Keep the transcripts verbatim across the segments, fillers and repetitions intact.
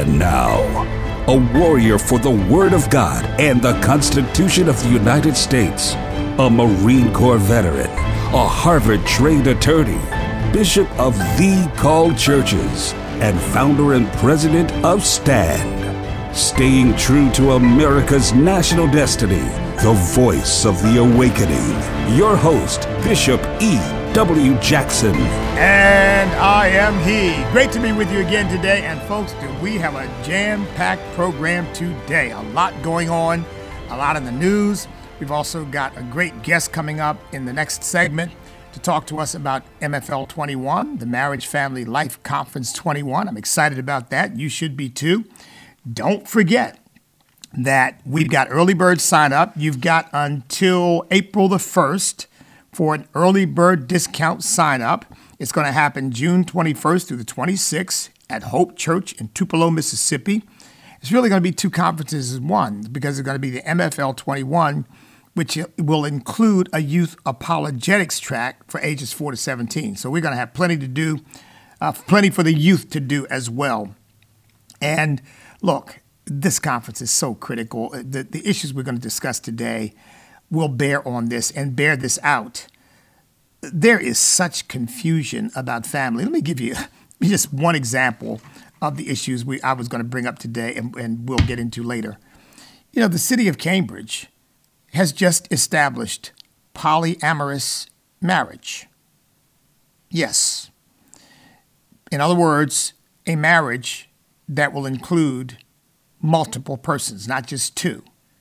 And now, a warrior for the Word of God and the Constitution of the United States, a Marine Corps veteran, a Harvard-trained attorney, Bishop of the Called Churches, and founder and president of STAND. Staying true to America's national destiny, the voice of the awakening. Your host, Bishop E. W. Jackson. And I am he. Great to be with you again today. And folks, do we have a jam-packed program today? A lot going on, a lot in the news. We've also got a great guest coming up in the next segment to talk to us about M F L twenty-one, the Marriage Family Life Conference twenty-one. I'm excited about that. You should be too. Don't forget that we've got early bird sign up. You've got until April the first for an early bird discount sign up. It's going to happen June twenty-first through the twenty-sixth at Hope Church in Tupelo, Mississippi. It's really going to be two conferences in one because it's going to be the M F L twenty-one, which will include a youth apologetics track for ages four to seventeen. So we're going to have plenty to do, uh, plenty for the youth to do as well. And look, this conference is so critical. The, the issues we're going to discuss today will bear on this and bear this out. There is such confusion about family. Let me give you just one example of the issues we I was going to bring up today and, and we'll get into later. You know, the city of Cambridge has just established polyamorous marriage. Yes. In other words, a marriage that will include multiple persons, not just two.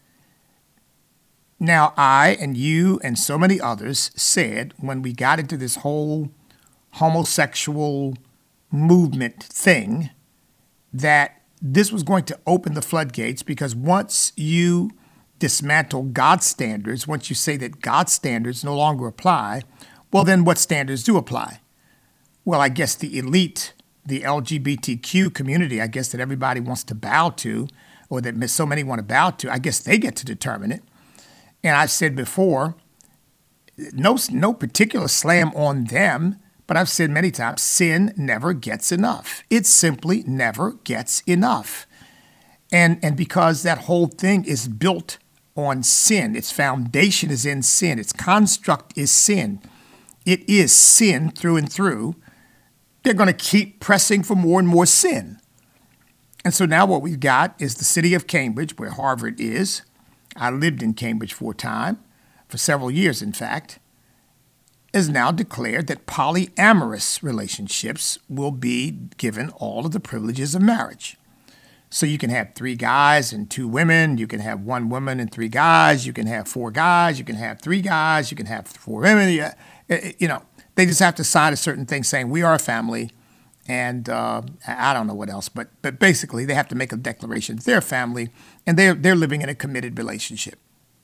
Now, I and you and so many others said when we got into this whole homosexual movement thing that this was going to open the floodgates because once you dismantle God's standards, once you say that God's standards no longer apply, well, then what standards do apply? Well, I guess the elite, the L G B T Q community, I guess that everybody wants to bow to, or that so many want to bow to, I guess they get to determine it. And I've said before, no, no particular slam on them, but I've said many times, sin never gets enough. It simply never gets enough. And, and because that whole thing is built on sin, its foundation is in sin, its construct is sin, it is sin through and through, they're going to keep pressing for more and more sin. And so now what we've got is the city of Cambridge, where Harvard is. I lived in Cambridge for a time, for several years, in fact, has now declared that polyamorous relationships will be given all of the privileges of marriage. So you can have three guys and two women. You can have one woman and three guys. You can have four guys. You can have three guys. You can have four women. You know, they just have to sign a certain thing saying we are a family. And uh, I don't know what else, but but basically they have to make a declaration. They're a family, and they're they're living in a committed relationship.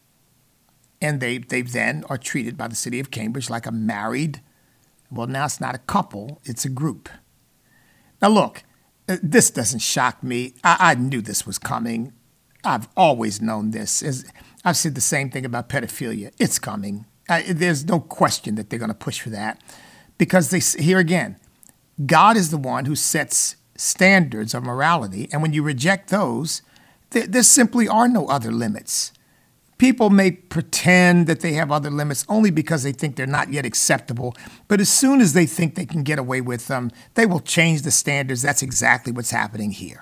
And they they then are treated by the city of Cambridge like a married. Well, now it's not a couple; it's a group. Now, look, this doesn't shock me. I, I knew this was coming. I've always known this. As I've said the same thing about pedophilia. It's coming. I, there's no question that they're going to push for that, because they here again. God is the one who sets standards of morality, and when you reject those, there, there simply are no other limits. People may pretend that they have other limits only because they think they're not yet acceptable, but as soon as they think they can get away with them, they will change the standards. That's exactly what's happening here.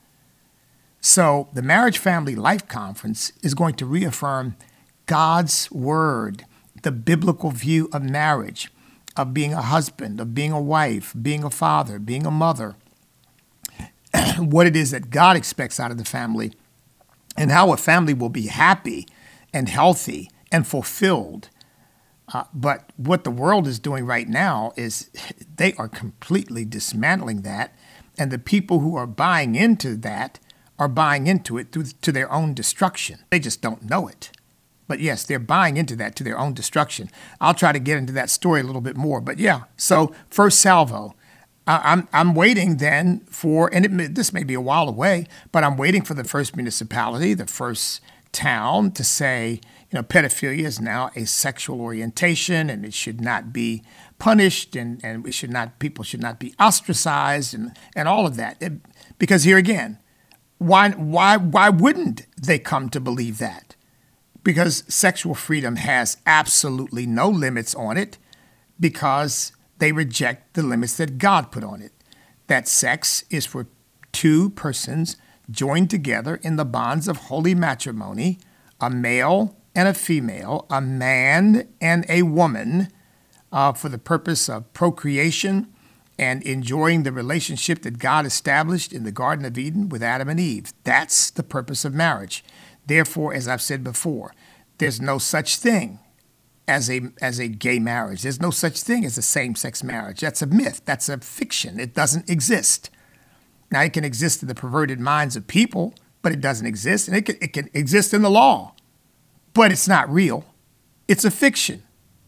So the Marriage Family Life Conference is going to reaffirm God's word, the biblical view of marriage, of being a husband, of being a wife, being a father, being a mother, what it is that God expects out of the family, and how a family will be happy and healthy and fulfilled. Uh, but what the world is doing right now is they are completely dismantling that, and the people who are buying into that are buying into it through, to their own destruction. They just don't know it. But yes, they're buying into that to their own destruction. I'll try to get into that story a little bit more. But yeah, so first salvo. I, I'm I'm waiting then for, and it, this may be a while away, but I'm waiting for the first municipality, the first town to say, you know, pedophilia is now a sexual orientation and it should not be punished, and, and we should not, people should not be ostracized, and, and all of that. It, because here again, Why, why, why wouldn't they come to believe that? Because sexual freedom has absolutely no limits on it, because they reject the limits that God put on it. That sex is for two persons joined together in the bonds of holy matrimony, a male and a female, a man and a woman, uh, for the purpose of procreation and enjoying the relationship that God established in the Garden of Eden with Adam and Eve. That's the purpose of marriage. Therefore, as I've said before, there's no such thing as a as a gay marriage. There's no such thing as a same-sex marriage. That's a myth. That's a fiction. It doesn't exist. Now, it can exist in the perverted minds of people, but it doesn't exist. And it can, it can exist in the law, but it's not real. It's a fiction.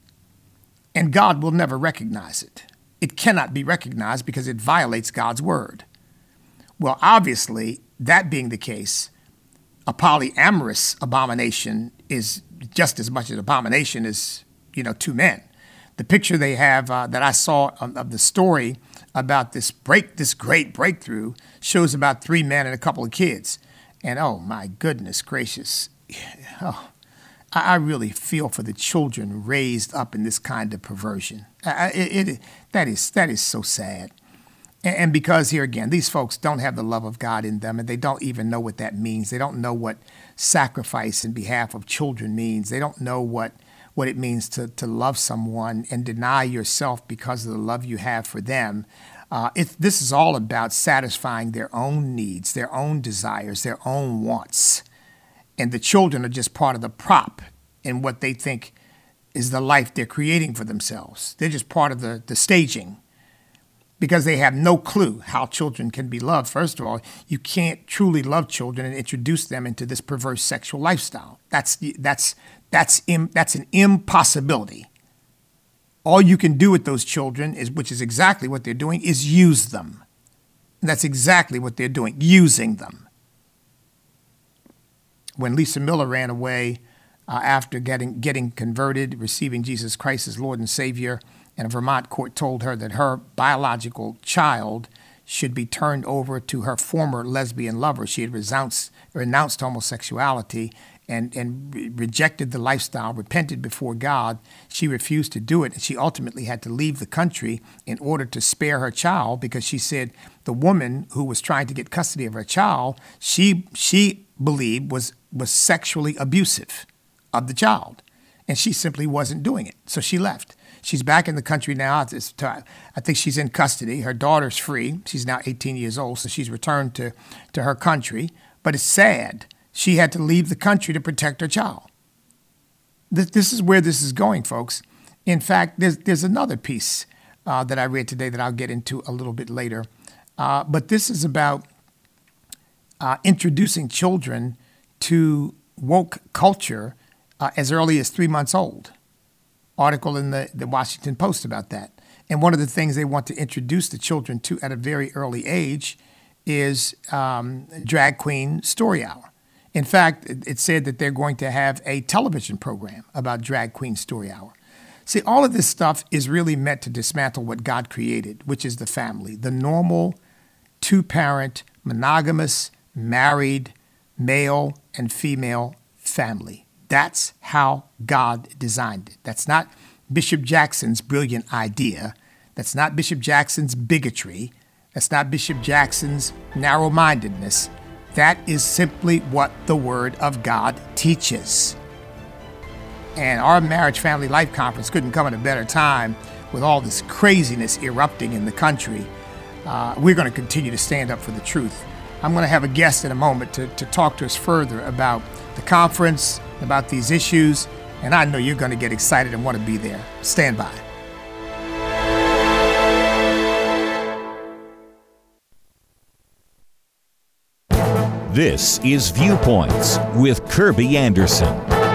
And God will never recognize it. It cannot be recognized because it violates God's word. Well, obviously, that being the case, a polyamorous abomination is just as much an abomination as, you know, two men. The picture they have uh, that I saw of, of the story about this break, this great breakthrough, shows about three men and a couple of kids. And oh my goodness gracious, oh, I, I really feel for the children raised up in this kind of perversion. I, it, it, that is that is so sad. And, and because here again, these folks don't have the love of God in them, and they don't even know what that means. They don't know what sacrifice in behalf of children means. They don't know what what it means to, to love someone and deny yourself because of the love you have for them. Uh, it, this is all about satisfying their own needs, their own desires, their own wants. And the children are just part of the prop in what they think is the life they're creating for themselves. They're just part of the, the staging, because they have no clue how children can be loved. First of all, you can't truly love children and introduce them into this perverse sexual lifestyle. That's that's that's im, that's an impossibility. All you can do with those children is, which is exactly what they're doing, is use them. And that's exactly what they're doing, using them. When Lisa Miller ran away uh, after getting getting converted, receiving Jesus Christ as Lord and Savior, and a Vermont court told her that her biological child should be turned over to her former lesbian lover. She had renounced, renounced homosexuality and, and re- rejected the lifestyle, repented before God. She refused to do it, and she ultimately had to leave the country in order to spare her child, because she said the woman who was trying to get custody of her child, she she believed was was sexually abusive of the child, and she simply wasn't doing it. So she left. She's back in the country now. I think she's in custody. Her daughter's free. She's now eighteen years old, so she's returned to, to her country. But it's sad. She had to leave the country to protect her child. This, this is where this is going, folks. In fact, there's, there's another piece uh, that I read today that I'll get into a little bit later. Uh, but this is about uh, introducing children to woke culture uh, as early as three months old. Article in the, the Washington Post about that. And one of the things they want to introduce the children to at a very early age is um, Drag Queen Story Hour. In fact, it, it said that they're going to have a television program about Drag Queen Story Hour. See, all of this stuff is really meant to dismantle what God created, which is the family, the normal two-parent, monogamous, married, male and female family. That's how God designed it. That's not Bishop Jackson's brilliant idea. That's not Bishop Jackson's bigotry. That's not Bishop Jackson's narrow-mindedness. That is simply what the Word of God teaches. And our Marriage Family Life Conference couldn't come at a better time with all this craziness erupting in the country. Uh, we're going to continue to stand up for the truth. I'm going to have a guest in a moment to, to talk to us further about the conference, about these issues, and I know you're going to get excited and want to be there. Stand by. This is Viewpoints with Kirby Anderson.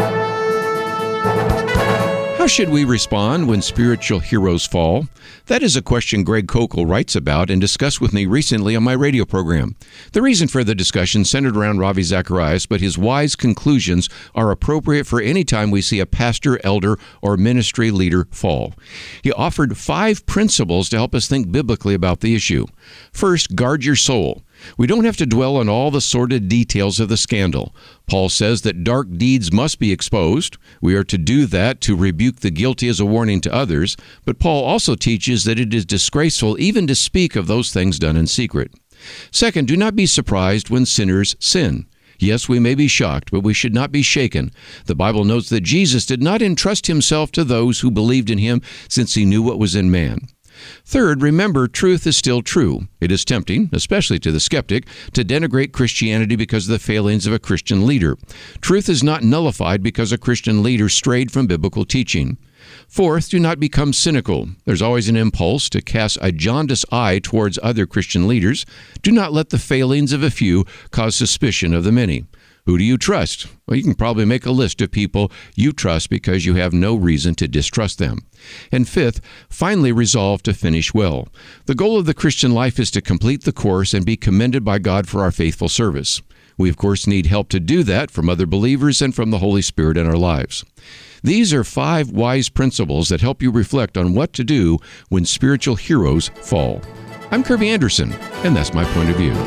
How should we respond when spiritual heroes fall? That is a question Greg Koukl writes about and discussed with me recently on my radio program. The reason for the discussion centered around Ravi Zacharias, but his wise conclusions are appropriate for any time we see a pastor, elder, or ministry leader fall. He offered five principles to help us think biblically about the issue. First, guard your soul. We don't have to dwell on all the sordid details of the scandal. Paul says that dark deeds must be exposed. We are to do that to rebuke the guilty as a warning to others, but Paul also teaches that it is disgraceful even to speak of those things done in secret. Second, do not be surprised when sinners sin. Yes, we may be shocked, but we should not be shaken. The Bible notes that Jesus did not entrust himself to those who believed in him, since he knew what was in man. Third, remember, truth is still true. It is tempting, especially to the skeptic, to denigrate Christianity because of the failings of a Christian leader. Truth is not nullified because a Christian leader strayed from biblical teaching. Fourth, do not become cynical. There's always an impulse to cast a jaundiced eye towards other Christian leaders. Do not let the failings of a few cause suspicion of the many. Who do you trust? Well, you can probably make a list of people you trust because you have no reason to distrust them. And fifth, finally resolve to finish well. The goal of the Christian life is to complete the course and be commended by God for our faithful service. We, of course, need help to do that from other believers and from the Holy Spirit in our lives. These are five wise principles that help you reflect on what to do when spiritual heroes fall. I'm Kirby Anderson, and that's my point of view.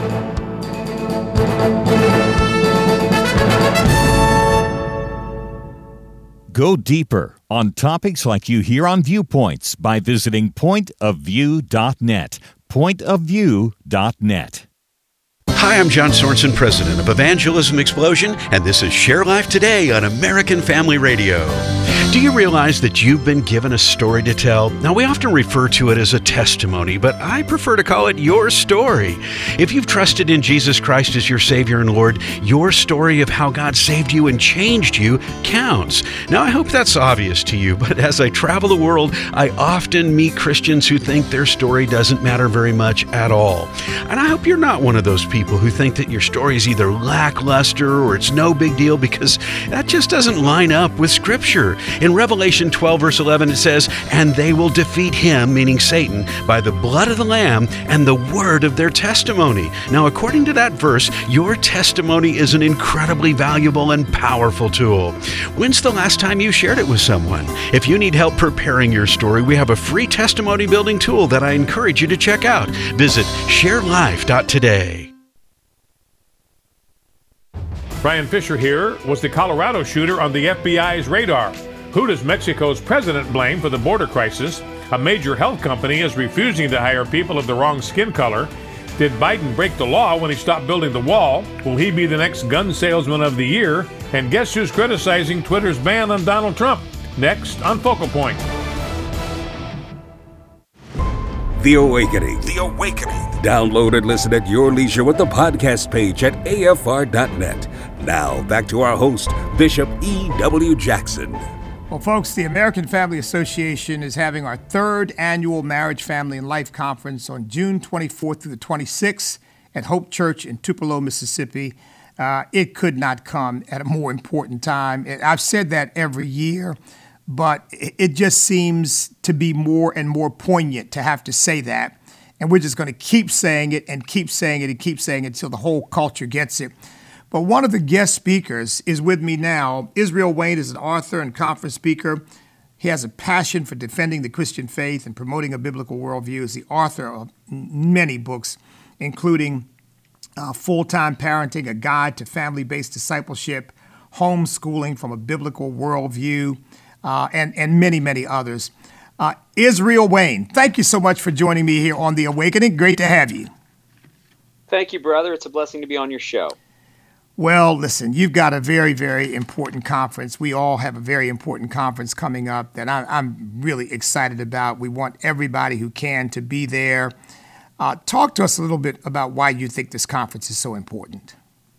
Go deeper on topics like you hear on Viewpoints by visiting point of view dot net. point of view dot net. Hi, I'm John Sorensen, president of Evangelism Explosion, and this is Share Life Today on American Family Radio. Do you realize that you've been given a story to tell? Now, we often refer to it as a testimony, but I prefer to call it your story. If you've trusted in Jesus Christ as your Savior and Lord, your story of how God saved you and changed you counts. Now, I hope that's obvious to you, but as I travel the world, I often meet Christians who think their story doesn't matter very much at all. And I hope you're not one of those people who think that your story is either lackluster or it's no big deal, because that just doesn't line up with Scripture. In Revelation twelve, verse eleven, it says, "And they will defeat him," meaning Satan, "by the blood of the Lamb and the word of their testimony." Now, according to that verse, your testimony is an incredibly valuable and powerful tool. When's the last time you shared it with someone? If you need help preparing your story, we have a free testimony building tool that I encourage you to check out. Visit share life dot today. Brian Fisher here. Was the Colorado shooter on the F B I's radar? Who does Mexico's president blame for the border crisis? A major health company is refusing to hire people of the wrong skin color. Did Biden break the law when he stopped building the wall? Will he be the next gun salesman of the year? And guess who's criticizing Twitter's ban on Donald Trump? Next on Focal Point. The Awakening. The Awakening. Download and listen at your leisure with the podcast page at A F R dot net. Now, back to our host, Bishop E W Jackson. Well, folks, the American Family Association is having our third annual Marriage, Family, and Life Conference on June twenty-fourth through the twenty-sixth at Hope Church in Tupelo, Mississippi. Uh, it could not come at a more important time. I've said that every year, but it just seems to be more and more poignant to have to say that. And we're just going to keep saying it and keep saying it and keep saying it until the whole culture gets it. But one of the guest speakers is with me now. Israel Wayne is an author and conference speaker. He has a passion for defending the Christian faith and promoting a biblical worldview. He's the author of many books, including uh, Full-Time Parenting, A Guide to Family-Based Discipleship, Homeschooling from a Biblical Worldview, uh, and, and many, many others. Uh, Israel Wayne, thank you so much for joining me here on The Awakening. Great to have you. Thank you, brother. It's a blessing to be on your show. Well, listen, you've got a very, very important conference. We all have a very important conference coming up that I, I'm really excited about. We want everybody who can to be there. Uh, talk to us a little bit about why you think this conference is so important.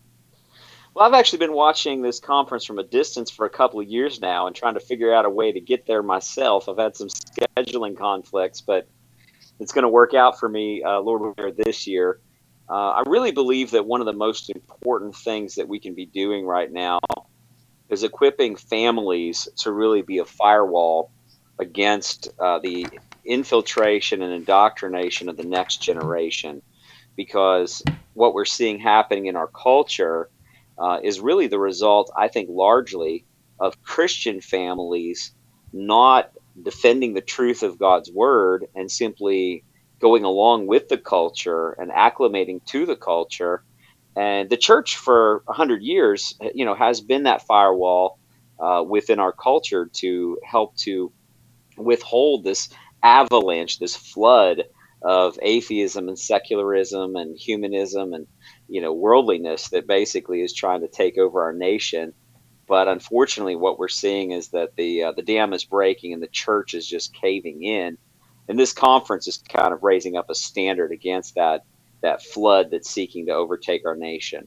Well, I've actually been watching this conference from a distance for a couple of years now and trying to figure out a way to get there myself. I've had some scheduling conflicts, but it's going to work out for me, uh, Lord willing, this year. Uh, I really believe that one of the most important things that we can be doing right now is equipping families to really be a firewall against uh, the infiltration and indoctrination of the next generation. Because what we're seeing happening in our culture uh, is really the result, I think, largely of Christian families not defending the truth of God's word and simply going along with the culture and acclimating to the culture. And the church for a hundred years, you know, has been that firewall uh, within our culture to help to withhold this avalanche, this flood of atheism and secularism and humanism and, you know, worldliness that basically is trying to take over our nation. But unfortunately, what we're seeing is that the uh, the dam is breaking and the church is just caving in. And this conference is kind of raising up a standard against that that flood that's seeking to overtake our nation.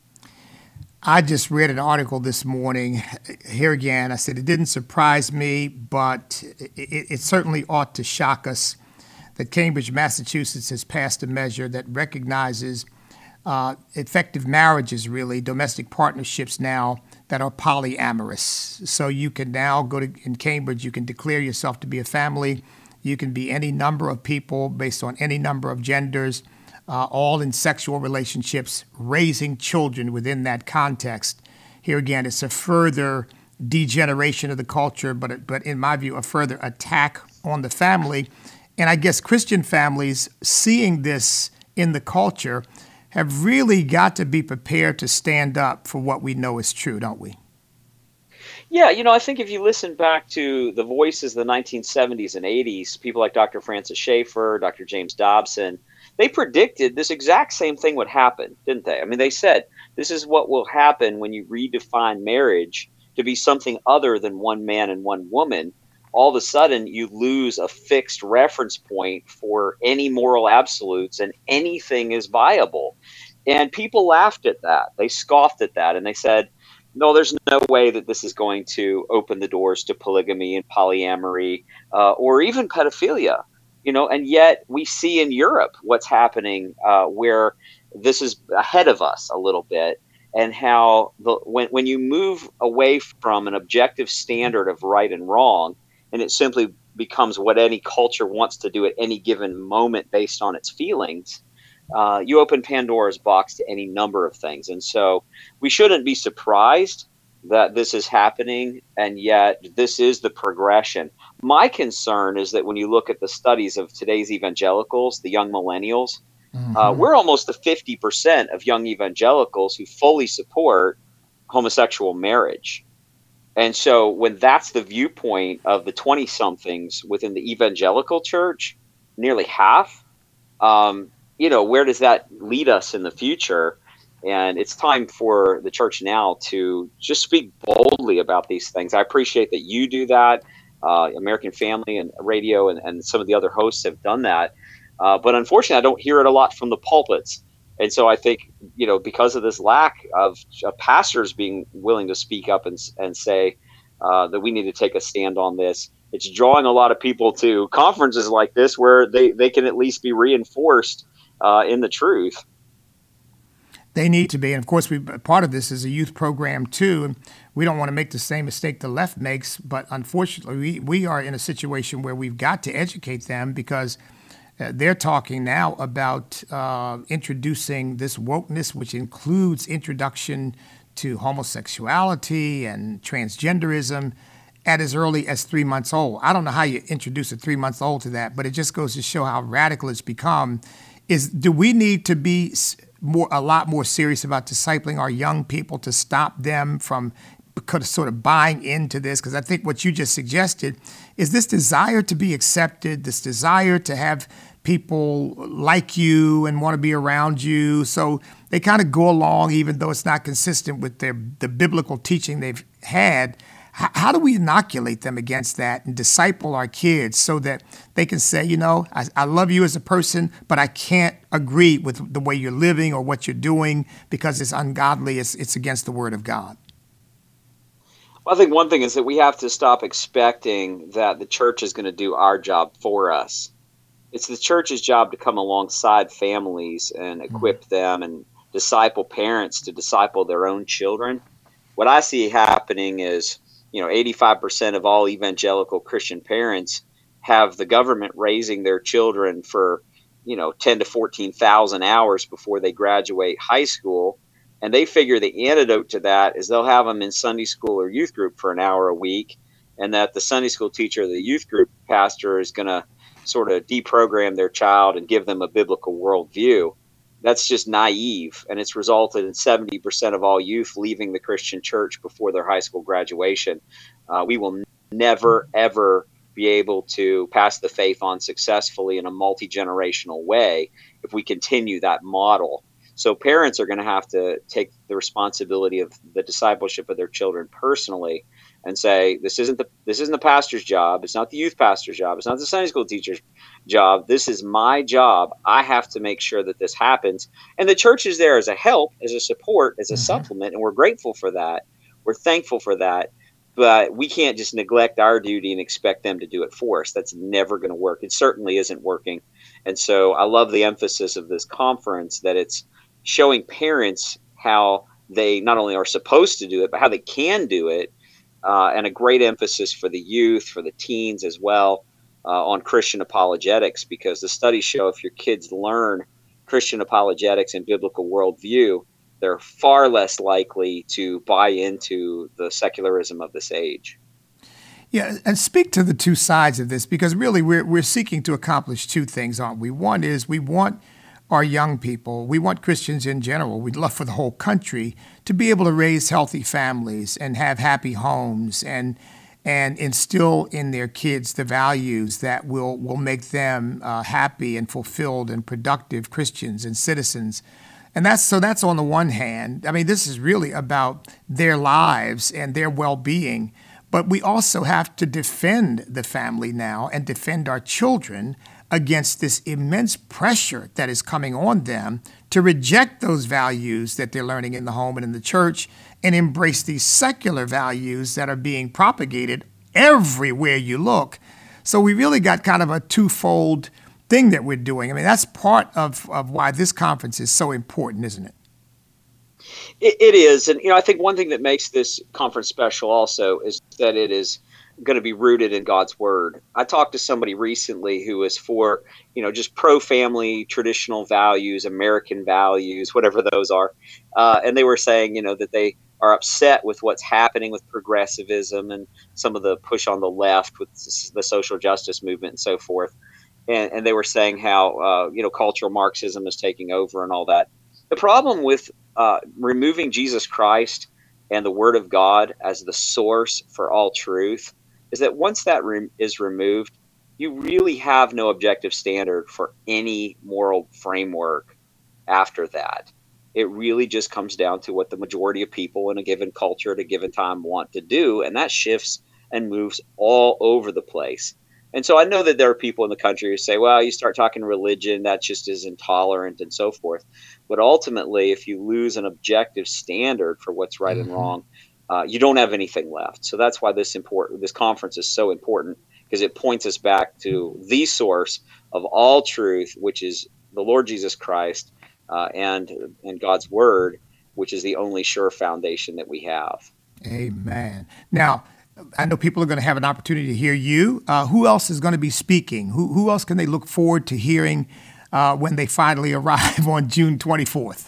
I just read an article this morning. Here again, I said it didn't surprise me, but it, it certainly ought to shock us that Cambridge, Massachusetts has passed a measure that recognizes uh, effective marriages, really, domestic partnerships now that are polyamorous. So you can now go to, in Cambridge, you can declare yourself to be a family. You can be any number of people based on any number of genders, uh, all in sexual relationships, raising children within that context. Here again, it's a further degeneration of the culture, but it, but in my view, a further attack on the family. And I guess Christian families seeing this in the culture have really got to be prepared to stand up for what we know is true, don't we? Yeah, you know, I think if you listen back to the voices of the nineteen seventies and eighties, people like Doctor Francis Schaeffer, Doctor James Dobson, they predicted this exact same thing would happen, didn't they? I mean, they said, this is what will happen when you redefine marriage to be something other than one man and one woman. All of a sudden, you lose a fixed reference point for any moral absolutes and anything is viable. And people laughed at that. They scoffed at that. And they said, no, there's no way that this is going to open the doors to polygamy and polyamory uh, or even pedophilia. You know, and yet we see in Europe what's happening uh, where this is ahead of us a little bit, and how the, when, when you move away from an objective standard of right and wrong, and it simply becomes what any culture wants to do at any given moment based on its feelings, uh, you open Pandora's box to any number of things. And so we shouldn't be surprised that this is happening, and yet this is the progression. My concern is that when you look at the studies of today's evangelicals, the young millennials, mm-hmm. uh, we're almost to fifty percent of young evangelicals who fully support homosexual marriage. And so when that's the viewpoint of the twenty-somethings within the evangelical church, nearly half, um, you know, where does that lead us in the future? And it's time for the church now to just speak boldly about these things. I appreciate that you do that. Uh, American Family and Radio and, and some of the other hosts have done that. Uh, but unfortunately, I don't hear it a lot from the pulpits. And so I think, you know, because of this lack of, of pastors being willing to speak up and, and say uh, that we need to take a stand on this, it's drawing a lot of people to conferences like this where they, they can at least be reinforced uh, in the truth. They need to be. And of course, we part of this is a youth program too. And we don't want to make the same mistake the left makes. But unfortunately, we, we are in a situation where we've got to educate them, because uh, they're talking now about uh, introducing this wokeness, which includes introduction to homosexuality and transgenderism at as early as three months old. I don't know how you introduce a three-month-old to that, but it just goes to show how radical it's become. Is do we need to be more a lot more serious about discipling our young people to stop them from sort of buying into this? Because I think what you just suggested is this desire to be accepted, this desire to have people like you and want to be around you. So they kind of go along even though it's not consistent with their the biblical teaching they've had. H- how do we inoculate them against that and disciple our kids so that they can say, you know, I, I love you as a person, but I can't agree with the way you're living or what you're doing because it's ungodly, it's, it's against the word of God? Well, I think one thing is that we have to stop expecting that the church is going to do our job for us. It's the church's job to come alongside families and equip mm-hmm. them and disciple parents to disciple their own children. What I see happening is, you know, eighty-five percent of all evangelical Christian parents have the government raising their children for, you know, ten to fourteen thousand hours before they graduate high school. And they figure the antidote to that is they'll have them in Sunday school or youth group for an hour a week. And that the Sunday school teacher or the youth group pastor is going to sort of deprogram their child and give them a biblical worldview, that's just naive. And it's resulted in seventy percent of all youth leaving the Christian church before their high school graduation. Uh, we will never, ever be able to pass the faith on successfully in a multi-generational way if we continue that model. So parents are going to have to take the responsibility of the discipleship of their children personally and say, this isn't the this isn't the pastor's job. It's not the youth pastor's job. It's not the Sunday school teacher's job. This is my job. I have to make sure that this happens. And the church is there as a help, as a support, as a mm-hmm. supplement, and we're grateful for that. We're thankful for that. But we can't just neglect our duty and expect them to do it for us. That's never going to work. It certainly isn't working. And so I love the emphasis of this conference, that it's showing parents how they not only are supposed to do it, but how they can do it. Uh, and a great emphasis for the youth, for the teens as well, uh, on Christian apologetics, because the studies show if your kids learn Christian apologetics and biblical worldview, they're far less likely to buy into the secularism of this age. Yeah, and speak to the two sides of this, because really we're we're seeking to accomplish two things, aren't we? One is we want our young people, we want Christians in general, we'd love for the whole country to be able to raise healthy families and have happy homes and and instill in their kids the values that will, will make them uh, happy and fulfilled and productive Christians and citizens. And that's so that's on the one hand. I mean, this is really about their lives and their well-being. But we also have to defend the family now and defend our children against this immense pressure that is coming on them to reject those values that they're learning in the home and in the church and embrace these secular values that are being propagated everywhere you look. So we really got kind of a twofold thing that we're doing. I mean, that's part of, of why this conference is so important, isn't it? It, it is. And, you know, I think one thing that makes this conference special also is that it is going to be rooted in God's word. I talked to somebody recently who was for, you know, just pro-family, traditional values, American values, whatever those are. Uh, and they were saying, you know, that they are upset with what's happening with progressivism and some of the push on the left with the social justice movement and so forth. And, and they were saying how, uh, you know, cultural Marxism is taking over and all that. The problem with uh, removing Jesus Christ and the Word of God as the source for all truth is that once that re- is removed, you really have no objective standard for any moral framework after that. It really just comes down to what the majority of people in a given culture at a given time want to do, and that shifts and moves all over the place. And so I know that there are people in the country who say, well, you start talking religion, that just is intolerant and so forth. But ultimately, if you lose an objective standard for what's right mm-hmm. and wrong, uh, you don't have anything left. So that's why this important, this conference is so important, because it points us back to the source of all truth, which is the Lord Jesus Christ uh, and, and God's word, which is the only sure foundation that we have. Amen. Now, I know people are going to have an opportunity to hear you. Uh, who else is going to be speaking? Who who else can they look forward to hearing uh, when they finally arrive on June twenty-fourth?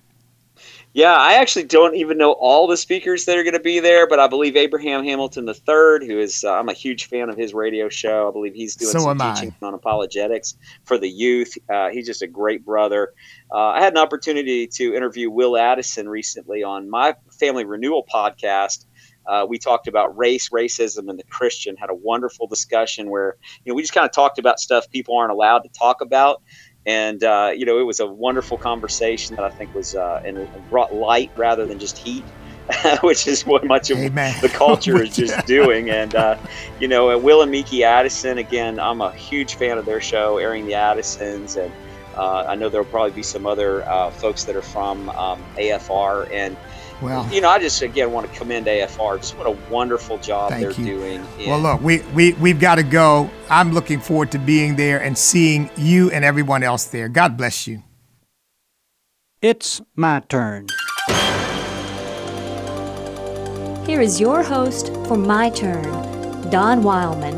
Yeah, I actually don't even know all the speakers that are going to be there, but I believe Abraham Hamilton the third, who is, uh, I'm a huge fan of his radio show. I believe he's doing so some teaching I. on apologetics for the youth. Uh, he's just a great brother. Uh, I had an opportunity to interview Will Addison recently on my Family Renewal podcast. Uh, we talked about race, racism, and the Christian, had a wonderful discussion where, you know, we just kind of talked about stuff people aren't allowed to talk about. And, uh, you know, it was a wonderful conversation that I think was uh, and brought light rather than just heat, which is what much of Amen. the culture is just doing. And, uh, you know, Will and Miki Addison, again, I'm a huge fan of their show, Airing the Addisons. And uh, I know there'll probably be some other uh, folks that are from um, A F R. And, well, you know, I just, again, want to commend A F R. Just what a wonderful job they're you. doing. In- well, look, we, we, we've got to go. I'm looking forward to being there and seeing you and everyone else there. God bless you. It's my turn. Here is your host for My Turn, Don Wildman.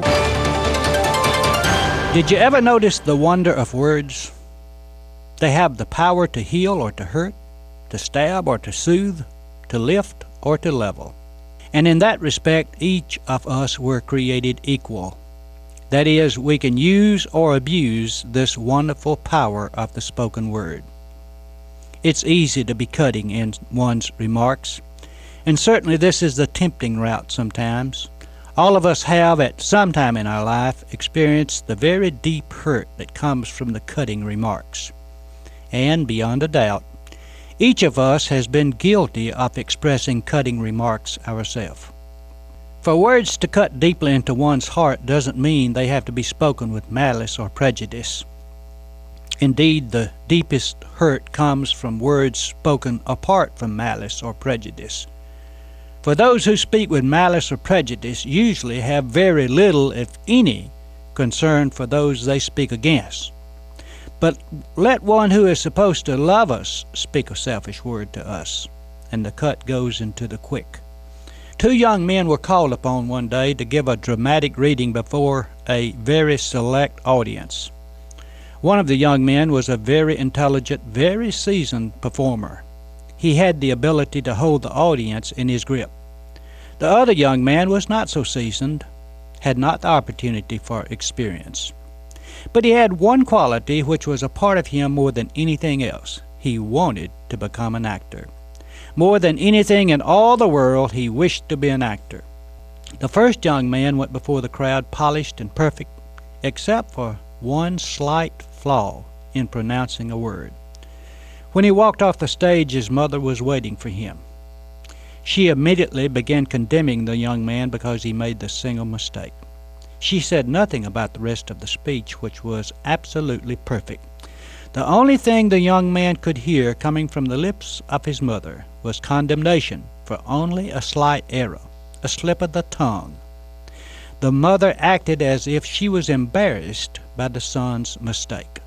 Did you ever notice the wonder of words? They have the power to heal or to hurt, to stab or to soothe, to lift or to level. And in that respect, each of us were created equal. That is, we can use or abuse this wonderful power of the spoken word. It's easy to be cutting in one's remarks, and certainly this is the tempting route sometimes. All of us have, at some time in our life, experienced the very deep hurt that comes from the cutting remarks. And, beyond a doubt, each of us has been guilty of expressing cutting remarks ourselves. For words to cut deeply into one's heart doesn't mean they have to be spoken with malice or prejudice. Indeed, the deepest hurt comes from words spoken apart from malice or prejudice. For those who speak with malice or prejudice usually have very little, if any, concern for those they speak against. But let one who is supposed to love us speak a selfish word to us, and the cut goes into the quick. Two young men were called upon one day to give a dramatic reading before a very select audience. One of the young men was a very intelligent, very seasoned performer. He had the ability to hold the audience in his grip. The other young man was not so seasoned, had not the opportunity for experience. But he had one quality which was a part of him more than anything else. He wanted to become an actor. More than anything in all the world, he wished to be an actor. The first young man went before the crowd polished and perfect, except for one slight flaw in pronouncing a word. When he walked off the stage, his mother was waiting for him. She immediately began condemning the young man because he made the single mistake. She said nothing about the rest of the speech, which was absolutely perfect. The only thing the young man could hear coming from the lips of his mother was condemnation for only a slight error, a slip of the tongue. The mother acted as if she was embarrassed by the son's mistake.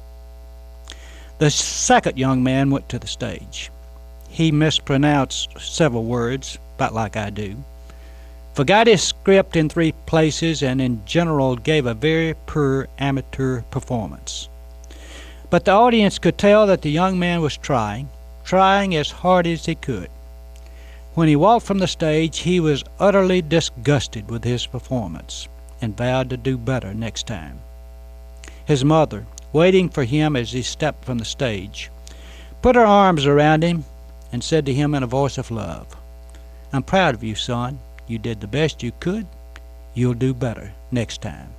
The second young man went to the stage. He mispronounced several words, about like I do, forgot his script in three places, and in general gave a very poor amateur performance. But the audience could tell that the young man was trying, trying as hard as he could. When he walked from the stage, he was utterly disgusted with his performance and vowed to do better next time. His mother, waiting for him as he stepped from the stage, put her arms around him and said to him in a voice of love, "I'm proud of you, son. You did the best you could. You'll do better next time."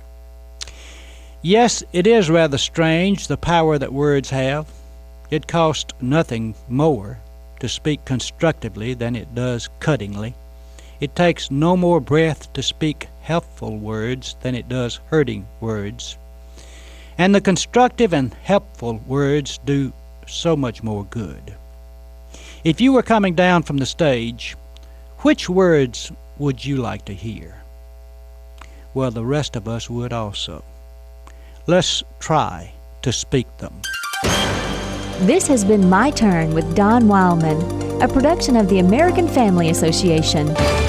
Yes, it is rather strange, the power that words have. It costs nothing more to speak constructively than it does cuttingly. It takes no more breath to speak helpful words than it does hurting words. And the constructive and helpful words do so much more good. If you were coming down from the stage, which words would you like to hear? Well, the rest of us would also. Let's try to speak them. This has been My Turn with Don Wildman, a production of the American Family Association.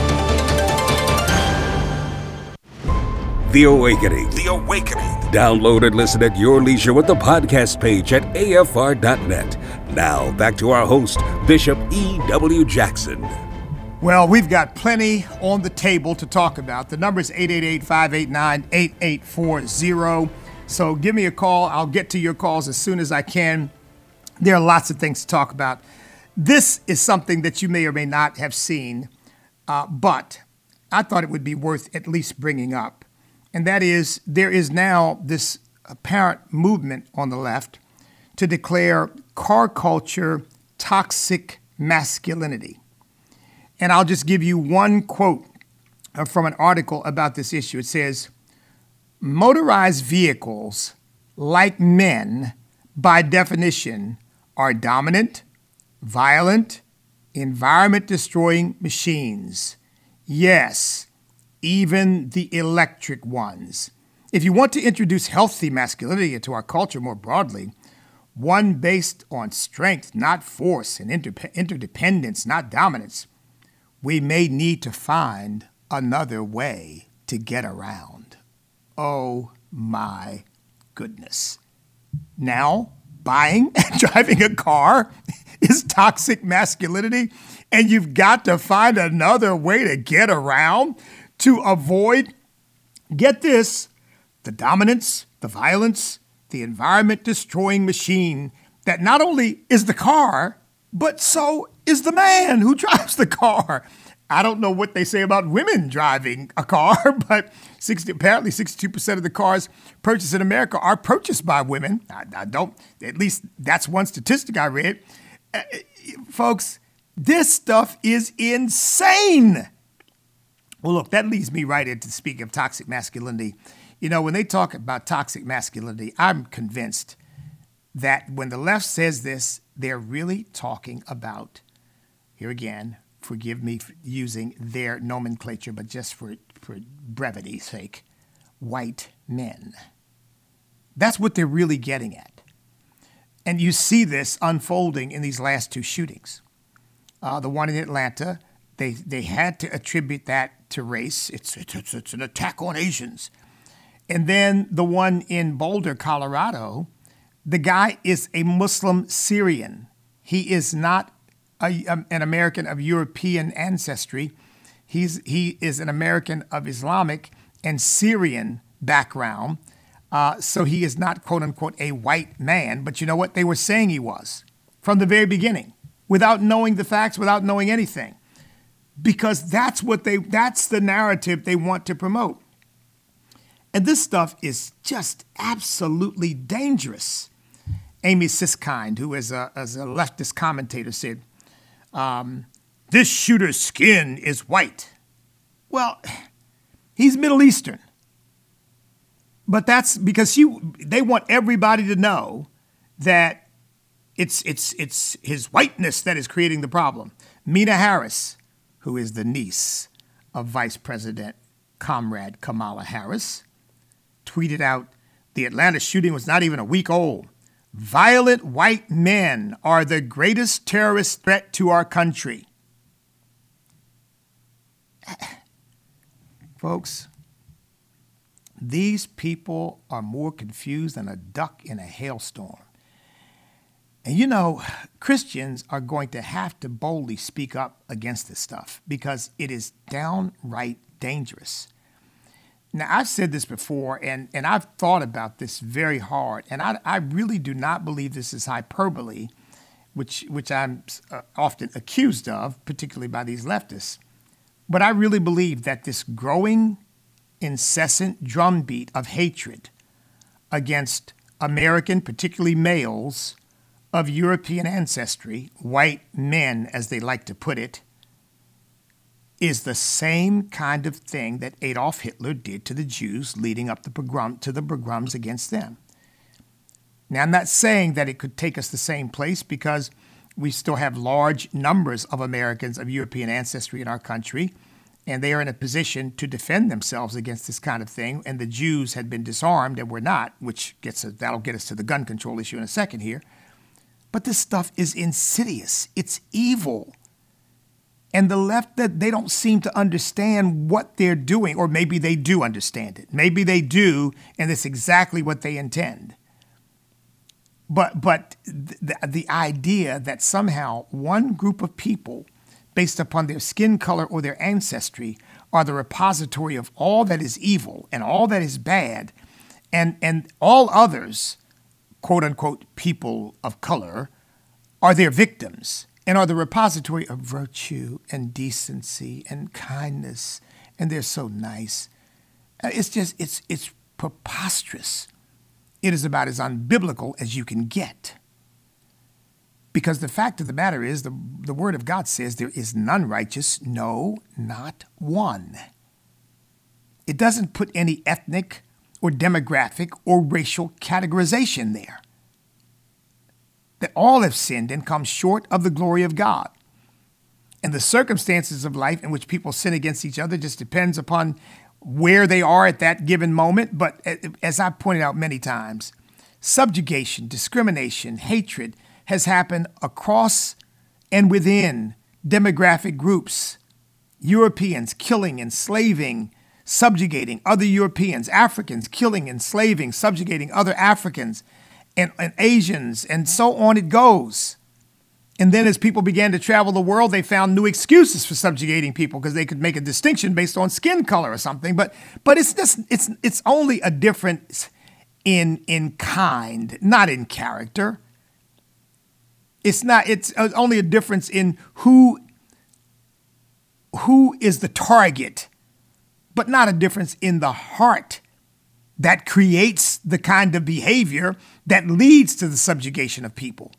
The Awakening. The Awakening. Download and listen at your leisure with the podcast page at A F R dot net. Now, back to our host, Bishop E W Jackson. Well, we've got plenty on the table to talk about. The number is eight eight eight, five eight nine, eight eight four zero. So give me a call. I'll get to your calls as soon as I can. There are lots of things to talk about. This is something that you may or may not have seen, uh, but I thought it would be worth at least bringing up. And that is, there is now this apparent movement on the left to declare car culture toxic masculinity. And I'll just give you one quote from an article about this issue. It says, "Motorized vehicles, like men, by definition, are dominant, violent, environment-destroying machines. Yes, even the electric ones. If you want to introduce healthy masculinity into our culture more broadly, one based on strength, not force, and inter- interdependence, not dominance, we may need to find another way to get around." Oh my goodness. Now, buying and driving a car is toxic masculinity, and you've got to find another way to get around to avoid, get this, the dominance, the violence, the environment-destroying machine that not only is the car, but so is the man who drives the car. I don't know what they say about women driving a car, but sixty, apparently sixty-two percent of the cars purchased in America are purchased by women. I, I don't, at least that's one statistic I read. Uh, folks, this stuff is insane. Well, look, that leads me right into speaking of toxic masculinity. You know, when they talk about toxic masculinity, I'm convinced that when the left says this, they're really talking about, here again, forgive me for using their nomenclature, but just for, for brevity's sake, white men. That's what they're really getting at. And you see this unfolding in these last two shootings. Uh, the one in Atlanta, they they had to attribute that to race. It's, it's, it's an attack on Asians. And then the one in Boulder, Colorado, the guy is a Muslim Syrian. He is not a, um, an American of European ancestry. He's he is an American of Islamic and Syrian background. Uh, so he is not, quote unquote, a white man. But you know what? They were saying he was from the very beginning, without knowing the facts, without knowing anything, because that's what they that's the narrative they want to promote. And this stuff is just absolutely dangerous. Amy Siskind, who is a, as a leftist commentator, said, um, this shooter's skin is white. Well, he's Middle Eastern. But that's because she, they want everybody to know that it's, it's, it's his whiteness that is creating the problem. Mina Harris, who is the niece of Vice President Comrade Kamala Harris, tweeted out, the Atlanta shooting was not even a week old. Violent white men are the greatest terrorist threat to our country. Folks, these people are more confused than a duck in a hailstorm. And you know, Christians are going to have to boldly speak up against this stuff because it is downright dangerous. Now, I've said this before, and, and I've thought about this very hard, and I, I really do not believe this is hyperbole, which, which I'm uh, often accused of, particularly by these leftists. But I really believe that this growing, incessant drumbeat of hatred against American, particularly males, of European ancestry, white men, as they like to put it, is the same kind of thing that Adolf Hitler did to the Jews leading up the pogrom, to the pogroms against them. Now, I'm not saying that it could take us the same place because we still have large numbers of Americans of European ancestry in our country, and they are in a position to defend themselves against this kind of thing, and the Jews had been disarmed and were not, which gets us, that'll get us to the gun control issue in a second here. But this stuff is insidious. It's evil. And the left, that they don't seem to understand what they're doing, or maybe they do understand it. Maybe they do, and it's exactly what they intend. But but the, the idea that somehow one group of people, based upon their skin color or their ancestry, are the repository of all that is evil and all that is bad, and, and all others, quote unquote, people of color, are their victims and are the repository of virtue and decency and kindness, and they're so nice. It's just, it's it's preposterous. It is about as unbiblical as you can get. Because the fact of the matter is, the, the Word of God says there is none righteous, no, not one. It doesn't put any ethnic or demographic or racial categorization there. That all have sinned and come short of the glory of God. And the circumstances of life in which people sin against each other just depends upon where they are at that given moment. But as I've pointed out many times, subjugation, discrimination, hatred has happened across and within demographic groups. Europeans killing, enslaving, subjugating other Europeans, Africans killing, enslaving, subjugating other Africans, And, and Asians, and so on it goes. And then as people began to travel the world, they found new excuses for subjugating people because they could make a distinction based on skin color or something. But but it's just it's it's only a difference in in kind, not in character. It's not it's only a difference in who who is the target, but not a difference in the heart that creates the kind of behavior that leads to the subjugation of people.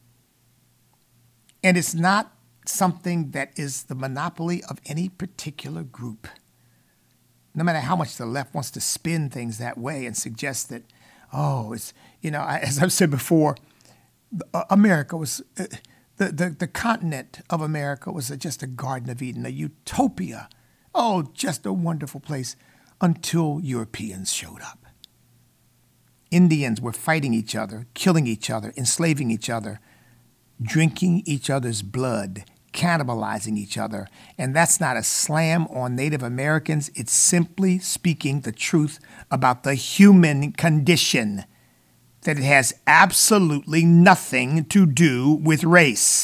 And it's not something that is the monopoly of any particular group. No matter how much the left wants to spin things that way and suggest that, oh, it's, you know, as I've said before, America was, uh, the, the, the continent of America was just a Garden of Eden, a utopia. Oh, just a wonderful place until Europeans showed up. Indians were fighting each other, killing each other, enslaving each other, drinking each other's blood, cannibalizing each other. And that's not a slam on Native Americans. It's simply speaking the truth about the human condition, that it has absolutely nothing to do with race.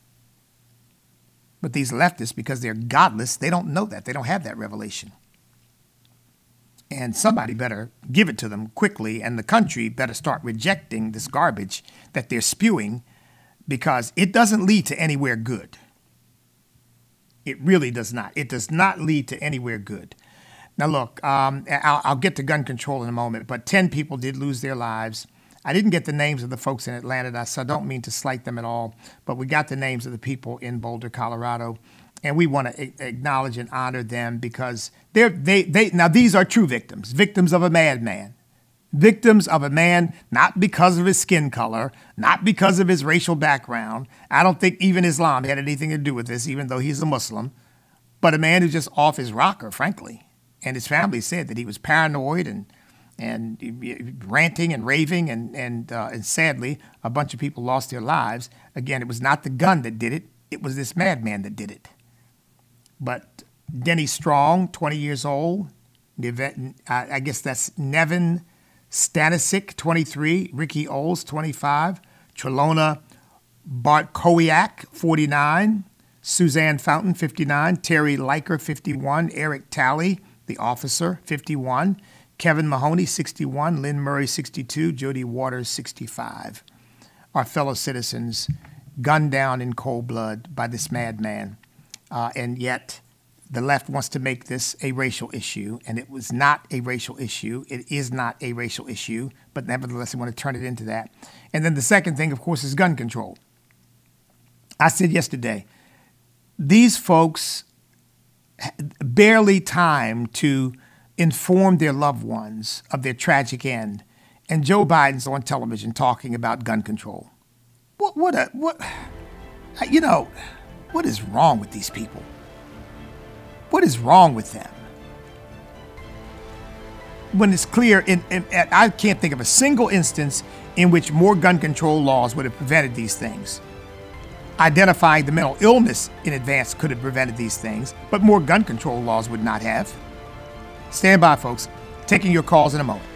But these leftists, because they're godless, they don't know that. They don't have that revelation. And somebody better give it to them quickly, and the country better start rejecting this garbage that they're spewing, because it doesn't lead to anywhere good. It really does not. It does not lead to anywhere good. Now, look, um, I'll, I'll get to gun control in a moment, but ten people did lose their lives. I didn't get the names of the folks in Atlanta, so I don't mean to slight them at all, but we got the names of the people in Boulder, Colorado, and we want to a- acknowledge and honor them because they're, they, they, now these are true victims, victims of a madman. Victims of a man, not because of his skin color, not because of his racial background. I don't think even Islam had anything to do with this, even though he's a Muslim, but a man who's just off his rocker, frankly. And his family said that he was paranoid and and ranting and raving, and and uh, and sadly, a bunch of people lost their lives. Again, it was not the gun that did it; it was this madman that did it. But Denny Strong, twenty years old, the event, I, I guess that's Nevin Stanisic, twenty-three, Ricky Oles, twenty-five, Trelona Bartkowiak, forty-nine, Suzanne Fountain, fifty-nine, Terry Liker, fifty-one, Eric Talley, the officer, fifty-one, Kevin Mahoney, sixty-one, Lynn Murray, sixty-two, Jody Waters, sixty-five. Our fellow citizens gunned down in cold blood by this madman. Uh, and yet the left wants to make this a racial issue, and it was not a racial issue. It is not a racial issue, but nevertheless, they want to turn it into that. And then the second thing, of course, is gun control. I said yesterday, these folks barely time to inform their loved ones of their tragic end, and Joe Biden's on television talking about gun control. What, what a, what, you know, what is wrong with these people? What is wrong with them? When it's clear, in, in, I can't think of a single instance in which more gun control laws would have prevented these things. Identifying the mental illness in advance could have prevented these things, but more gun control laws would not have. Stand by, folks. Taking your calls in a moment.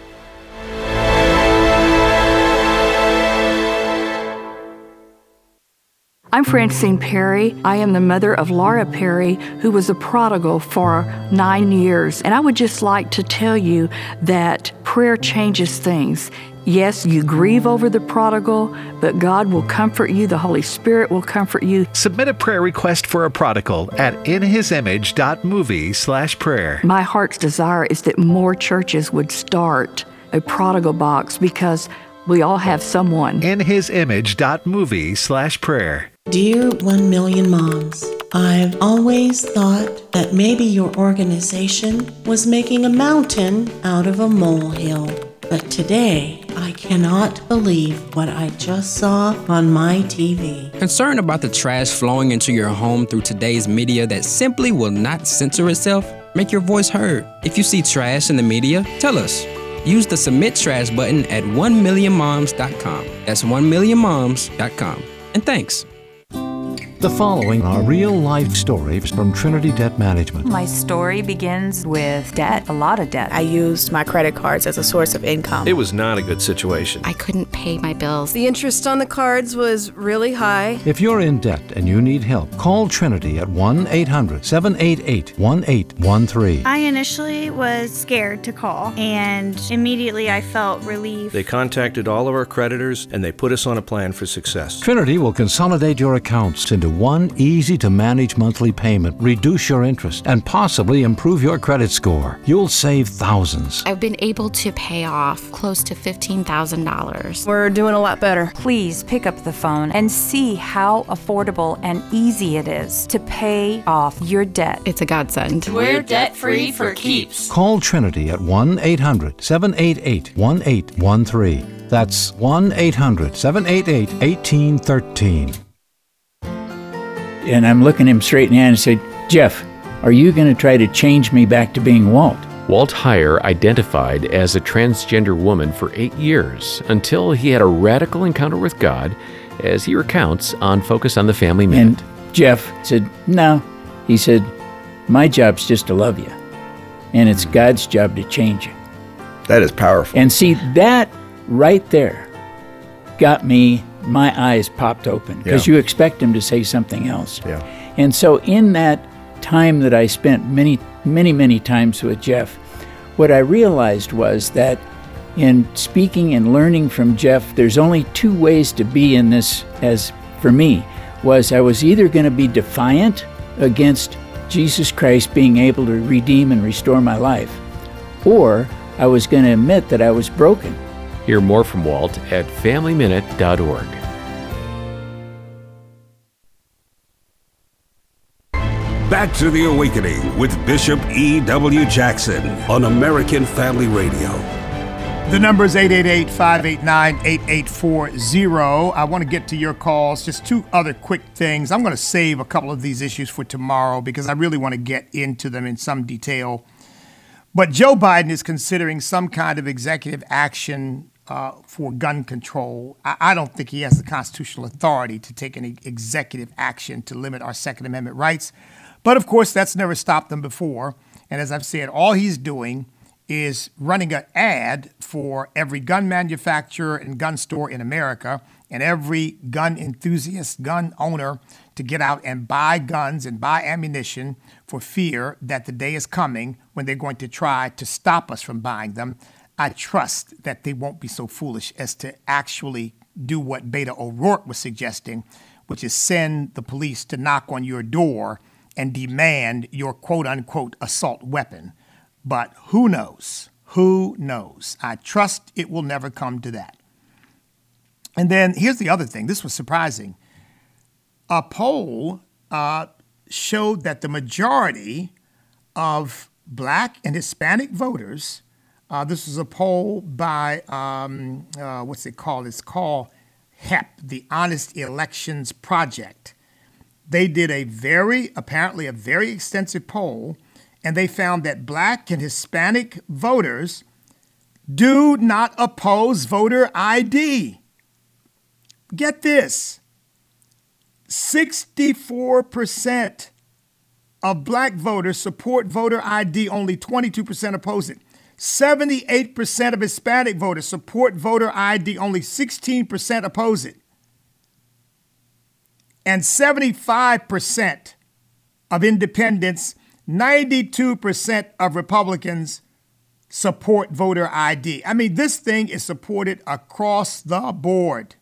I'm Francine Perry. I am the mother of Laura Perry, who was a prodigal for nine years. And I would just like to tell you that prayer changes things. Yes, you grieve over the prodigal, but God will comfort you. The Holy Spirit will comfort you. Submit a prayer request for a prodigal at inhisimage.movie slash prayer. My heart's desire is that more churches would start a prodigal box because we all have someone. inhisimage.movie slash prayer. Dear One Million Moms, I've always thought that maybe your organization was making a mountain out of a molehill. But today, I cannot believe what I just saw on my T V. Concerned about the trash flowing into your home through today's media that simply will not censor itself? Make your voice heard. If you see trash in the media, tell us. Use the Submit Trash button at one million moms dot com. That's one million moms dot com. And thanks. The following are real-life stories from Trinity Debt Management. My story begins with debt, a lot of debt. I used my credit cards as a source of income. It was not a good situation. I couldn't pay my bills. The interest on the cards was really high. If you're in debt and you need help, call Trinity at one eight hundred seven eight eight one eight one three. I initially was scared to call, and immediately I felt relief. They contacted all of our creditors, and they put us on a plan for success. Trinity will consolidate your accounts into one easy-to-manage monthly payment, reduce your interest, and possibly improve your credit score. You'll save thousands. I've been able to pay off close to fifteen thousand dollars. We're doing a lot better. Please pick up the phone and see how affordable and easy it is to pay off your debt. It's a godsend. We're debt-free for keeps. Call Trinity at one eight hundred seven eight eight one eight one three. That's one eight hundred seven eight eight one eight one three. And I'm looking him straight in the eye and said, Jeff, are you going to try to change me back to being Walt? Walt Heyer identified as a transgender woman for eight years until he had a radical encounter with God, as he recounts on Focus on the Family Minute. And Jeff said, no. He said, my job's just to love you, and it's God's job to change you. That is powerful. And see, that right there got me, my eyes popped open, because yeah. you expect him to say something else. Yeah. And so in that time that I spent many, many, many times with Jeff, what I realized was that in speaking and learning from Jeff, there's only two ways to be in this, as for me, was I was either going to be defiant against Jesus Christ being able to redeem and restore my life, or I was going to admit that I was broken. Hear more from Walt at family minute dot org. Back to the Awakening with Bishop E W. Jackson on American Family Radio. The number is eight eight eight, five eight nine, eight eight four zero. I want to get to your calls. Just two other quick things. I'm going to save a couple of these issues for tomorrow because I really want to get into them in some detail. But Joe Biden is considering some kind of executive action uh, for gun control. I, I don't think he has the constitutional authority to take any executive action to limit our Second Amendment rights. But, of course, that's never stopped them before. And as I've said, all he's doing is running an ad for every gun manufacturer and gun store in America and every gun enthusiast, gun owner to get out and buy guns and buy ammunition for fear that the day is coming when they're going to try to stop us from buying them. I trust that they won't be so foolish as to actually do what Beto O'Rourke was suggesting, which is send the police to knock on your door and demand your quote-unquote assault weapon. But who knows? Who knows? I trust it will never come to that. And then here's the other thing. This was surprising. A poll uh, showed that the majority of Black and Hispanic voters, uh, this was a poll by, um, uh, what's it called? It's called H E P, the Honest Elections Project. They did a very, apparently a very extensive poll, and they found that Black and Hispanic voters do not oppose voter I D. Get this, sixty-four percent of Black voters support voter I D, only twenty-two percent oppose it. seventy-eight percent of Hispanic voters support voter I D, only sixteen percent oppose it. And seventy-five percent of independents, ninety-two percent of Republicans support voter I D. I mean, this thing is supported across the board.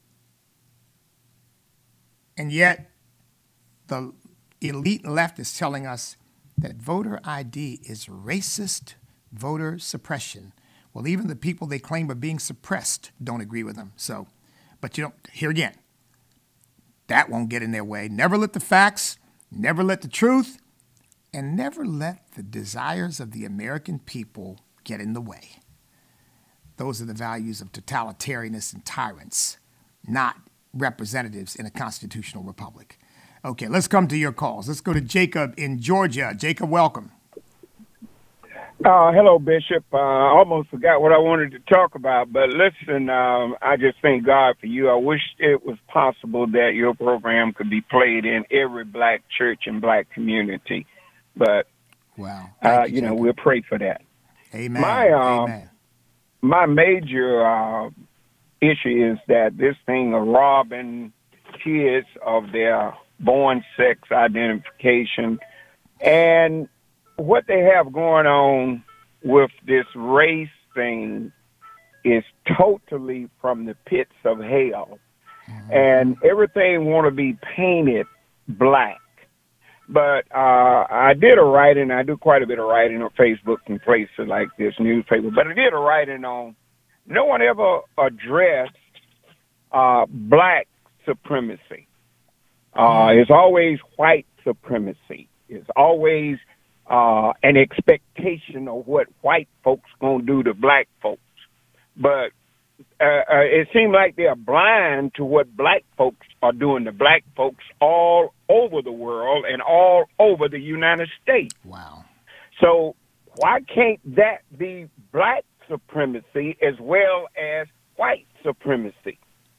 And yet, the elite left is telling us that voter I D is racist voter suppression. Well, even the people they claim are being suppressed don't agree with them. So, but you know, here again, that won't get in their way. Never let the facts, never let the truth, and never let the desires of the American people get in the way. Those are the values of totalitarianists and tyrants, not representatives in a constitutional republic. Okay, let's come to your calls. Let's go to Jacob in Georgia. Jacob, welcome. Uh, hello, Bishop. Uh, I almost forgot what I wanted to talk about, but listen, um, I just thank God for you. I wish it was possible that your program could be played in every black church and black community, but wow, uh, you, you know, we'll pray for that. Amen. My uh, Amen. my major uh, issue is that this thing of robbing kids of their born sex identification and what they have going on with this race thing is totally from the pits of hell. Mm-hmm. And everything want to be painted black. But uh, I did a writing, I do quite a bit of writing on Facebook and places like this, newspaper, but I did a writing on no one ever addressed uh, black supremacy. Uh, it's always white supremacy. It's always uh, an expectation of what white folks gonna do to black folks. But uh, uh, it seems like they're blind to what black folks are doing to black folks all over the world and all over the United States. Wow. So why can't that be black supremacy as well as white supremacy?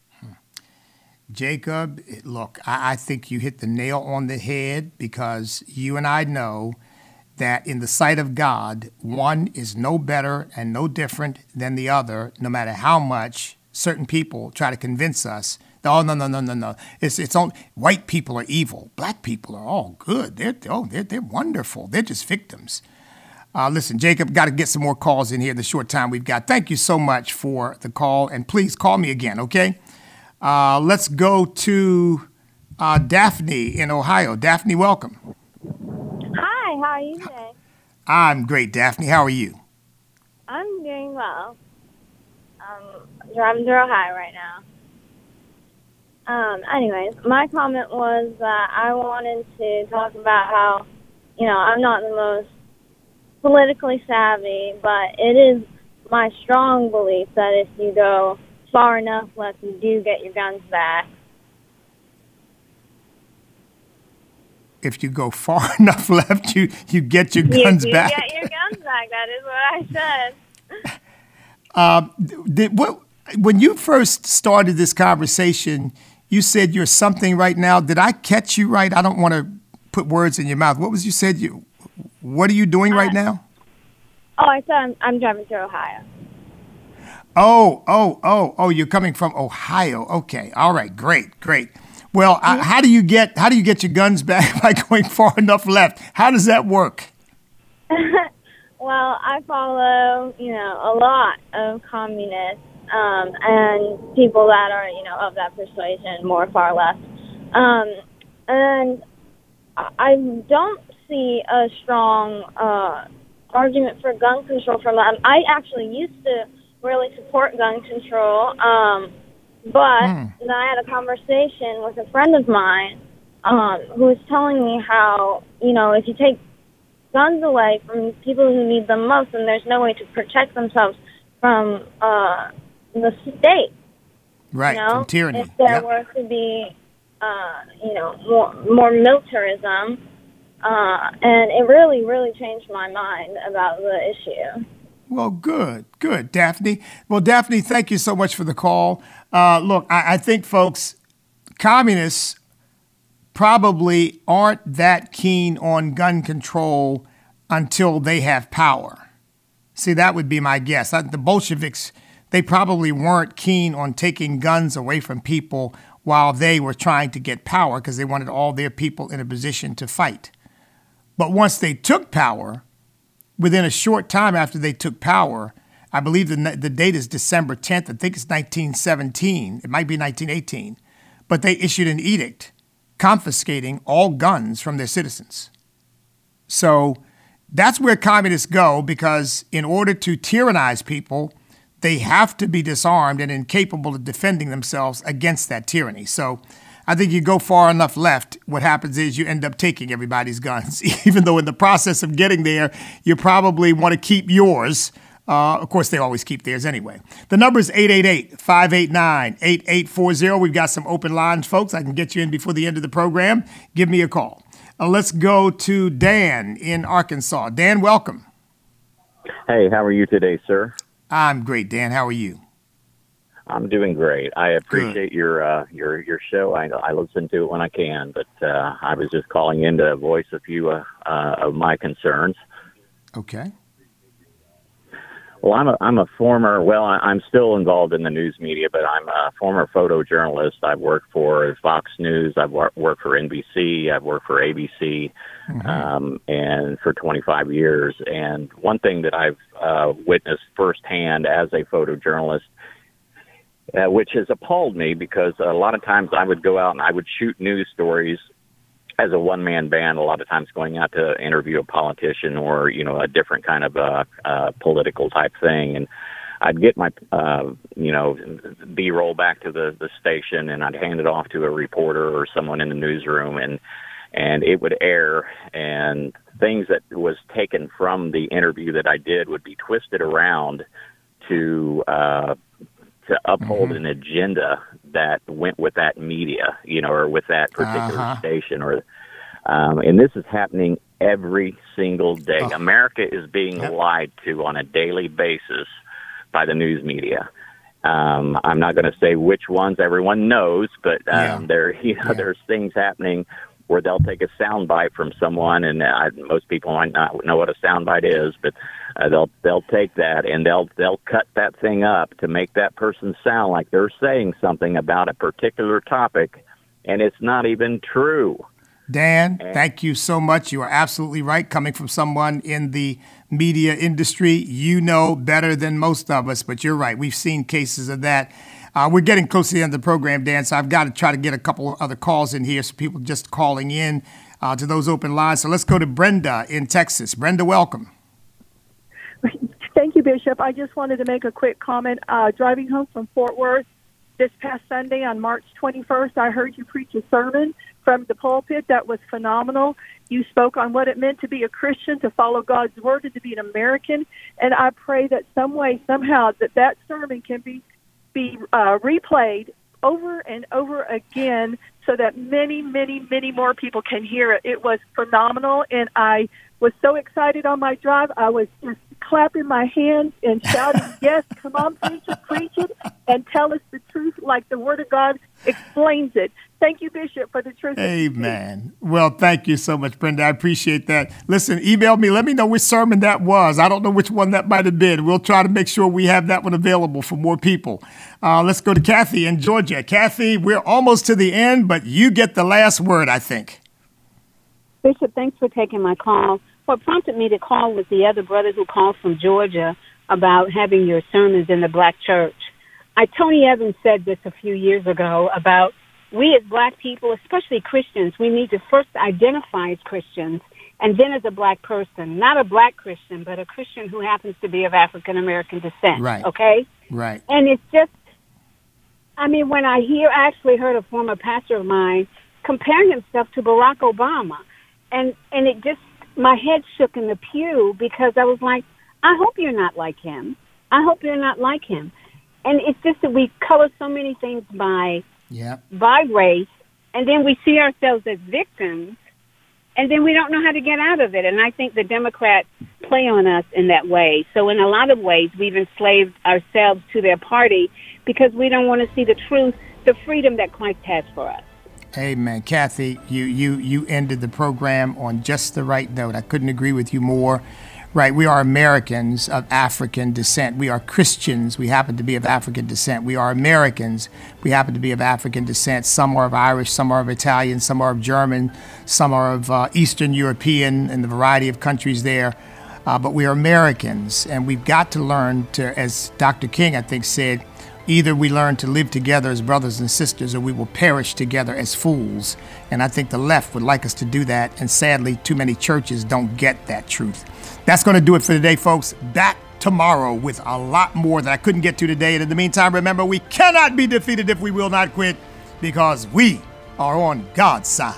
Jacob, look, I, I think you hit the nail on the head, because you and I know that in the sight of God, one is no better and no different than the other, no matter how much certain people try to convince us. Oh, no, no, no, no, no. It's it's only white people are evil. Black people are all good. They're oh, they're they're wonderful. They're just victims. Uh, listen, Jacob, got to get some more calls in here the short time we've got. Thank you so much for the call, and please call me again, okay? Uh, let's go to uh, Daphne in Ohio. Daphne, welcome. Hi, how are you today? I'm great, Daphne. How are you? I'm doing well. Um, driving through Ohio right now. Um, anyways, my comment was that I wanted to talk about how, you know, I'm not the most politically savvy, but it is my strong belief that if you go far enough left, you do get your guns back. If you go far enough left, you, you get your guns you, you back. You get your guns back. That is what I said. uh, did, what, when you first started this conversation, you said you're something right now. Did I catch you right? I don't want to put words in your mouth. What was you said? You, what are you doing uh, right now? Oh, I said I'm, I'm driving through Ohio. Oh, oh, oh, oh! You're coming from Ohio. Okay, all right, great, great. Well, mm-hmm. uh, how do you get how do you get your guns back by going far enough left? How does that work? Well, I follow, you know, a lot of communists um, and people that are, you know, of that persuasion, more far left, um, and I don't see a strong uh, argument for gun control from them. I actually used to really support gun control, um, but mm. then I had a conversation with a friend of mine um, who was telling me how, you know, if you take guns away from people who need them most, then there's no way to protect themselves from uh, the state. Right, you know? from tyranny. If there yep. were to be, uh, you know, more, more militarism, uh, and it really, really changed my mind about the issue. Well, good, good, Daphne. Well, Daphne, thank you so much for the call. Uh, look, I, I think, folks, communists probably aren't that keen on gun control until they have power. See, that would be my guess. The Bolsheviks, they probably weren't keen on taking guns away from people while they were trying to get power, because they wanted all their people in a position to fight. But once they took power, within a short time after they took power, I believe the, the date is December tenth, I think it's nineteen seventeen, it might be nineteen eighteen, but they issued an edict confiscating all guns from their citizens. So that's where communists go, because in order to tyrannize people, they have to be disarmed and incapable of defending themselves against that tyranny. So I think you go far enough left, what happens is you end up taking everybody's guns, even though in the process of getting there, you probably want to keep yours. Uh, of course, they always keep theirs anyway. The number is eight eight eight, five eight nine, eight eight four zero. We've got some open lines, folks. I can get you in before the end of the program. Give me a call. Uh, let's go to Dan in Arkansas. Dan, welcome. Hey, how are you today, sir? I'm great, Dan. How are you? I'm doing great. I appreciate Good. your uh, your your show. I I listen to it when I can, but uh, I was just calling in to voice a few uh, uh, of my concerns. Okay. Well, I'm a I'm a former. Well, I, I'm still involved in the news media, but I'm a former photojournalist. I've worked for Fox News. I've wor- worked for N B C. I've worked for A B C, mm-hmm. um, and for twenty-five years. And one thing that I've uh, witnessed firsthand as a photojournalist, uh, which has appalled me, because a lot of times I would go out and I would shoot news stories as a one-man band, a lot of times going out to interview a politician or, you know, a different kind of uh, uh, political type thing. And I'd get my, uh, you know, B-roll back to the, the station, and I'd hand it off to a reporter or someone in the newsroom, and and it would air, and things that was taken from the interview that I did would be twisted around to uh, to uphold mm-hmm. an agenda that went with that media, you know, or with that particular uh-huh. station, or um, and this is happening every single day. Oh. America is being yep. lied to on a daily basis by the news media. Um, I'm not going to say which ones. Everyone knows, but um, yeah. there, you know, yeah. there's things happening where they'll take a soundbite from someone, and uh, most people might not know what a soundbite is, but uh, they'll they'll take that and they'll they'll cut that thing up to make that person sound like they're saying something about a particular topic, and it's not even true. Dan, thank you so much. You are absolutely right. Coming from someone in the media industry, you know better than most of us, but you're right. We've seen cases of that. Uh, we're getting close to the end of the program, Dan, so I've got to try to get a couple other calls in here, so people just calling in uh, to those open lines. So let's go to Brenda in Texas. Brenda, welcome. Thank you, Bishop. I just wanted to make a quick comment. Uh, driving home from Fort Worth this past Sunday on March twenty-first, I heard you preach a sermon from the pulpit that was phenomenal. You spoke on what it meant to be a Christian, to follow God's word, and to be an American. And I pray that some way, somehow, that that sermon can be be uh, replayed over and over again so that many, many, many more people can hear it. It was phenomenal, and I was so excited on my drive. I was just clapping my hands and shouting, yes, come on, preach it, preach it, and tell us the truth like the Word of God explains it. Thank you, Bishop, for the truth. Amen. Well, thank you so much, Brenda. I appreciate that. Listen, email me. Let me know which sermon that was. I don't know which one that might have been. We'll try to make sure we have that one available for more people. Uh, let's go to Kathy in Georgia. Kathy, we're almost to the end, but you get the last word, I think. Bishop, thanks for taking my call. What prompted me to call was the other brother who called from Georgia about having your sermons in the black church. I, Tony Evans said this a few years ago about we as black people, especially Christians, we need to first identify as Christians and then as a black person. Not a black Christian, but a Christian who happens to be of African-American descent. Right. Okay? Right. And it's just, I mean, when I hear, I actually heard a former pastor of mine compare himself to Barack Obama. And, and it just, my head shook in the pew because I was like, I hope you're not like him. I hope you're not like him. And it's just that we color so many things by Yep. by race, and then we see ourselves as victims, and then we don't know how to get out of it. And I think the Democrats play on us in that way. So in a lot of ways, we've enslaved ourselves to their party because we don't want to see the truth, the freedom that Christ has for us. Amen. Kathy, you, you, you ended the program on just the right note. I couldn't agree with you more. Right, we are Americans of African descent. We are Christians. We happen to be of African descent. We are Americans. We happen to be of African descent. Some are of Irish, some are of Italian, some are of German, some are of uh, Eastern European, and the variety of countries there. Uh, but we are Americans, and we've got to learn to, as Doctor King, I think, said, either we learn to live together as brothers and sisters, or we will perish together as fools. And I think the left would like us to do that, and sadly, too many churches don't get that truth. That's going to do it for today, folks. Back tomorrow with a lot more that I couldn't get to today. And in the meantime, remember, we cannot be defeated if we will not quit, because we are on God's side.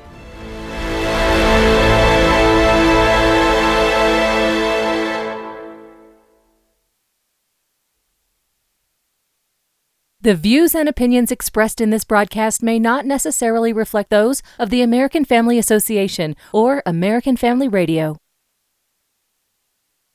The views and opinions expressed in this broadcast may not necessarily reflect those of the American Family Association or American Family Radio.